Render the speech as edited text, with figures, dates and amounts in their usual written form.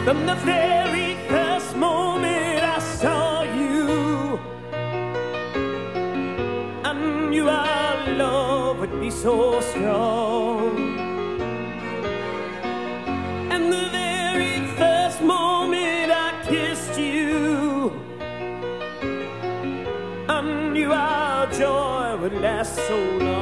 From the very first moment I saw you, I knew our love would be so strong. And the very first moment I kissed you, I knew our joy would last so long.